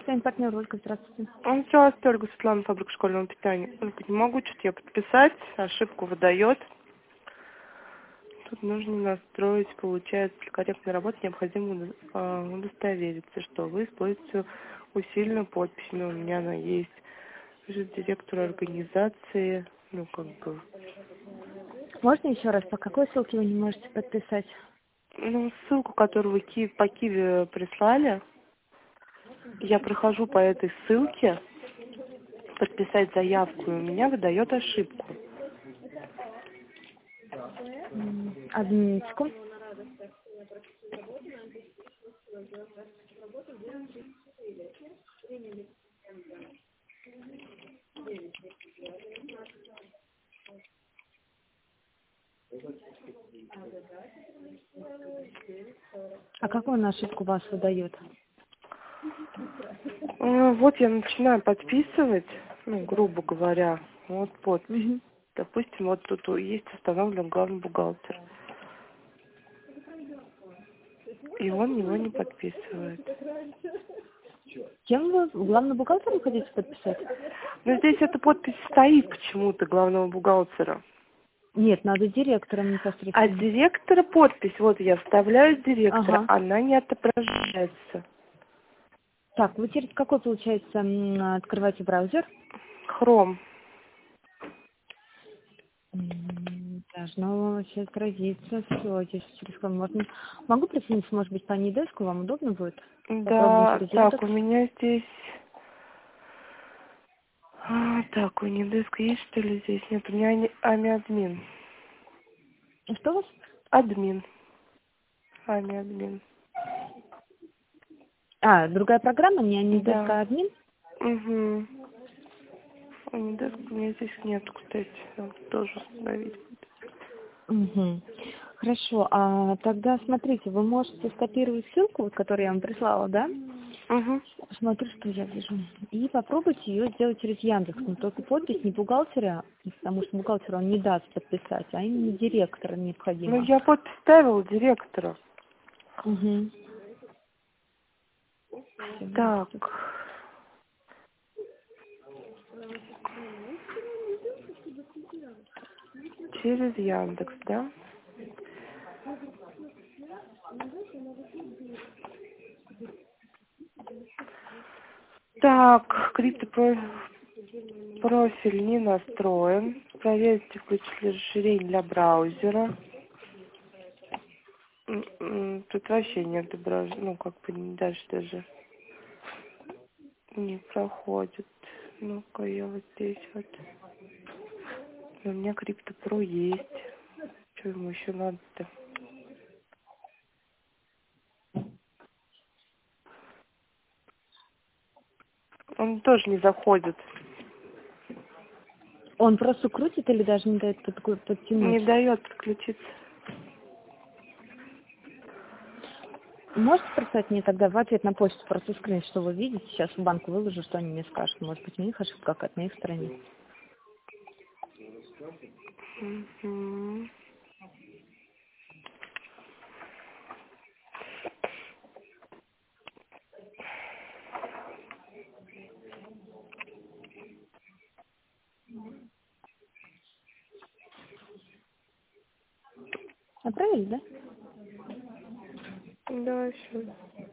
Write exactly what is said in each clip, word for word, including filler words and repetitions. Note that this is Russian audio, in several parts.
Сын, партнер Ольга, здравствуйте. Он здравствуйте, Ольга Светлана, фабрика школьного питания. Ольга, не могу что-то я подписать, ошибку выдает. Тут нужно настроить, получается, для корректной работы необходимо э, удостовериться, что вы используете усиленную подпись. Ну, у меня она есть. Же директор организации, ну, как бы... Можно еще раз, по какой ссылке вы не можете подписать? Ну, ссылку, которую вы ки- по Киви прислали, я прохожу по этой ссылке, подписать заявку, и у меня выдает ошибку. М, Одну минутку. А какую она ошибку вас выдает? А, Вот я начинаю подписывать, ну, грубо говоря, вот подпись. Мгм. Допустим, вот тут есть установлен главный бухгалтер. И он его не подписывает. Кем вы? Главный бухгалтер вы хотите подписать? Но здесь эта подпись стоит почему-то главного бухгалтера. Нет, надо директором А непосредственно. директора подпись, вот я вставляю директора, Ага. она не отображается. Так, вы через какой, получается, м, открываете браузер? Хром. М, Должно сейчас отразиться все. Здесь через кого можно. Могу присоединиться, может быть, по Нидеску, вам удобно будет? Попробуем Да, через так, Яндекс. у меня здесь... А, так, у Нидеска есть что ли здесь? Нет, у меня ани- ами-админ. Что у вас? Админ. Ами-админ. А, другая программа, не Да. Нидеска, а админ? Угу. У Нидеска у меня здесь нету, кстати. Надо тоже установить. Угу. Хорошо, а тогда смотрите, вы можете скопировать ссылку, вот, которую я вам прислала, да? Угу. Смотрю, что я вижу. И попробуйте ее сделать через Яндекс. Но только подпись не бухгалтера, потому что бухгалтер он не даст подписать, а именно директора Ну, необходимо. я подпись ставила директора. Угу. Так. Через Яндекс, да? Так, криптопрофиль не настроен. Проверьте, включили расширение для браузера. М, м, Тут вообще не отображено, ну, как бы дальше даже не проходит. Ну-ка, я вот здесь вот. У меня криптопро есть. Что ему еще надо-то? Он тоже не заходит. Он просто крутит или даже не дает под- Не подтянуть? дает подключиться. Можете прислать мне тогда в ответ на почту просто скрин, что вы видите, сейчас в банку выложу, что они мне скажут. Может быть, у них ошибка какая-то на их стороне. Мгм. Отправили, да? Да, еще.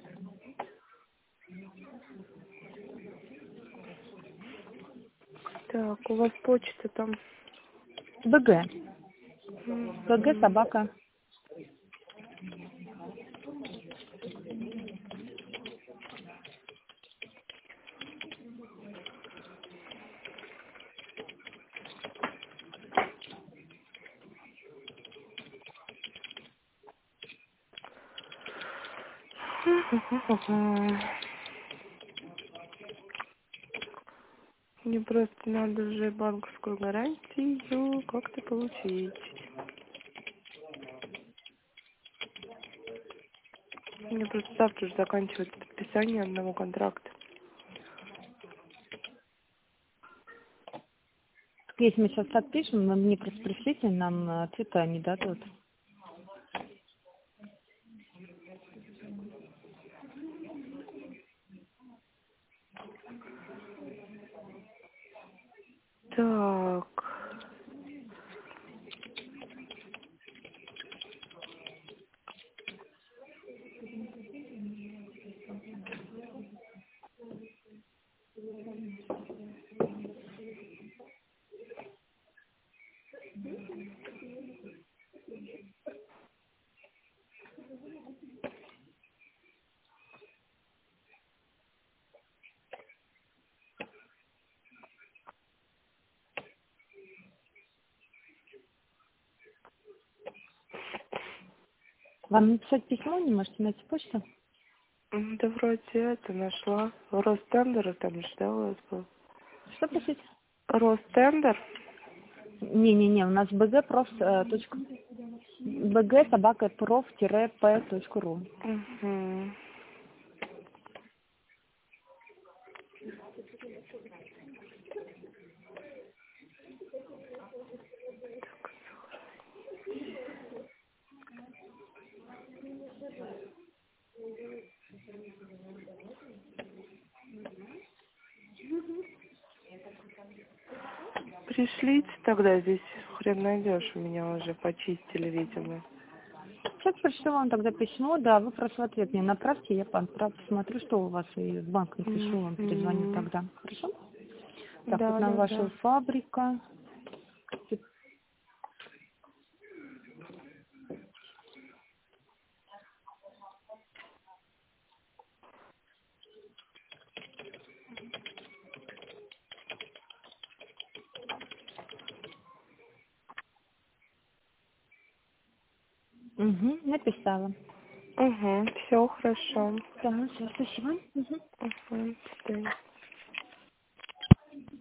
Так, у вас почта там. БГ. БГ Мгм. собака. Мне просто надо же банковскую гарантию как-то получить. Мне просто завтра уже заканчивается подписание одного контракта. Если мы сейчас подпишем, вы мне просто пришлите, нам э, цвета не дадут. Вам написать письмо, не можете найти почту? М, Да вроде это нашла. Ростендер там же, да, у вас был? Что пишите? Ростендер? Не-не-не, у нас bg проф, э, точка, bg собака проф п точка ру. Угу. Пришлите тогда, здесь хрен найдешь, у меня уже почистили, видимо. Сейчас пришлю вам тогда письмо, да, вы просто в ответ мне направьте, я отправлю, посмотрю, что у вас, и в банк напишу, вам перезвоню Мгм. тогда. Хорошо? Так, вот Да, на да, вашу да. фабрика. Угу, написала. Угу, все хорошо. Да, все, спасибо. Мгм. Угу, до свидания.